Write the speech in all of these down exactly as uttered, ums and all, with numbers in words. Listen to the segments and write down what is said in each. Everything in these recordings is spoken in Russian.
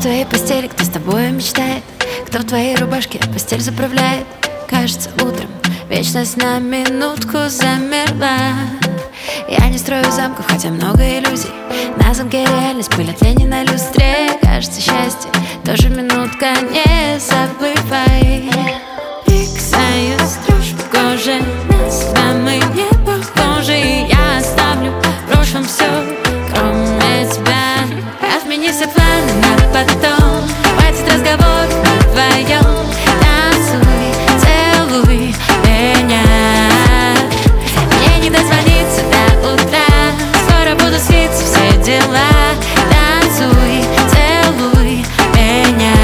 твоей постели, кто с тобой мечтает, кто в твоей рубашке постель заправляет. Кажется, утром вечность на минутку замерла. Я не строю замков, хотя много иллюзий. На замке реальность, пыль от лени на люстре. Кажется, счастье тоже минутка, не забывай. Фиксаю дрожь в коже, на себя мы не похожи. И я оставлю в прошлом все, кроме тебя. Отмени все планы на потом, хватит разговоров вдвоем. Танцуй, целуй меня. Мне не дозвониться до утра, скоро буду слиться все дела. Танцуй, целуй меня.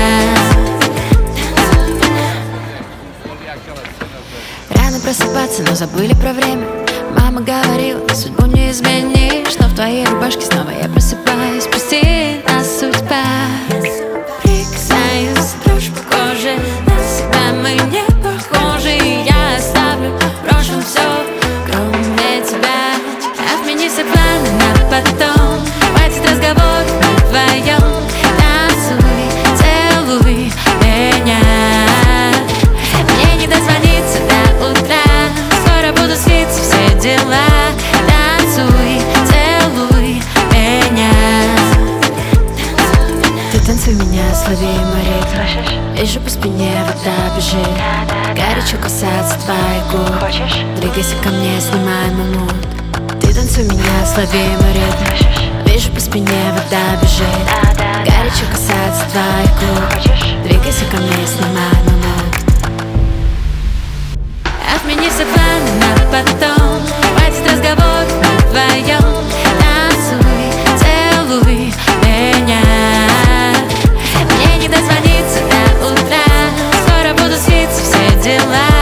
Рано просыпаться, но забыли про время. Мама говорила, судьбу не изменишь, но в твоей рубашке снова я просыпаюсь. Пусти нас судьба. Прикасаюсь, дрожь в коже, на себя мы не похожи. И я оставлю в прошлом все, кроме тебя. Отмени все планы на потом, хватит разговоров вдвоем. Танцуй, целуй меня. Мне не дозвониться до утра, скоро буду слиться все дела. Танцуй, целуй меня. Ты танцуй меня слабее морей. Вижу по спине, вода бежит. Горячо касаться твоих губ. Двигайся ко мне, снимай мамут. Ты танцуй меня слабее морей. Вижу по спине, вода бежит. Горячо касаться твоих губ. Двигайся ко мне, снимай мамут. Отмени все планы на потом, хватит разговоров вдвоем. Танцуй, целуй меня. Мне не дозвониться до утра, скоро буду слиться все дела.